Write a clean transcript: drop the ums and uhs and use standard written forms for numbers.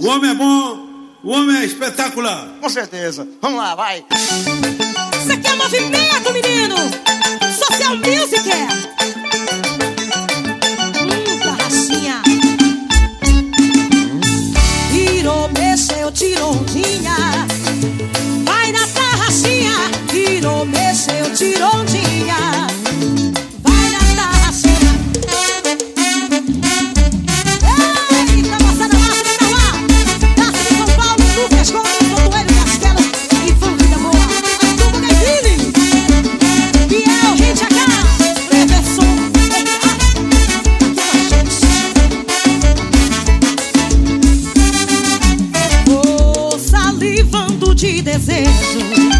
O homem é bom, o homem é espetacular. Com certeza. Vamos lá, vai. Isso aqui é movimento, menino. Social Music é. Tarraxinha. Virou, mexeu, tirou ondinha. Vai na tarraxinha. Virou, mexeu, tirou ondinha. Vai na tarraxinha. Eita, moçada massa de Cauã. Taça de São Paulo, Lucas Gomes, Botuelho, Castelo e Família Boa. A turma da Vini. Biel, Rita K, Preverson, vou salivando de desejo.